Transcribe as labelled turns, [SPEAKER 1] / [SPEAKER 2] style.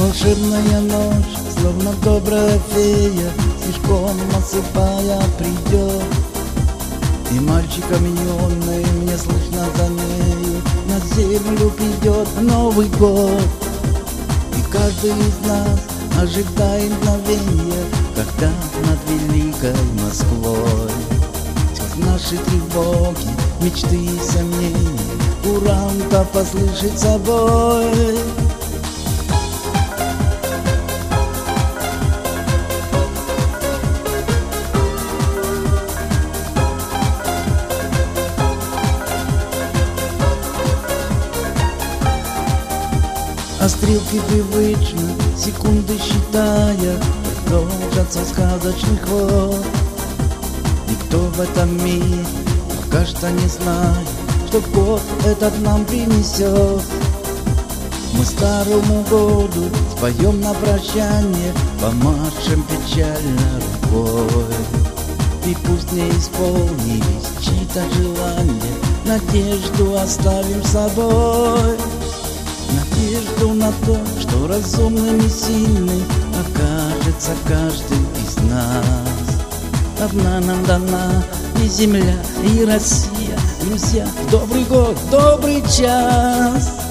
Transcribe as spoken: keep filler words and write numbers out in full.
[SPEAKER 1] Волшебная ночь, словно добрая фея, слишком осыпая придет. И мальчиком юный мне слышно за нею на землю придет Новый год. И каждый из нас ожидает мгновенья, когда над великой Москвой сквозь наши тревоги, мечты и сомнения куранта послышит собой. А стрелки привычно, секунды считая, продолжатся сказочный ход. Никто в этом мире пока что не знает, что год этот нам принесет. Мы старому году споем на прощание, помашем печально рукой. И пусть не исполнились чьи-то желания, надежду оставим с собой. Надежду на то, что разумным и сильным окажется каждый из нас. Одна нам дана и земля, и Россия, друзья, добрый год, добрый час.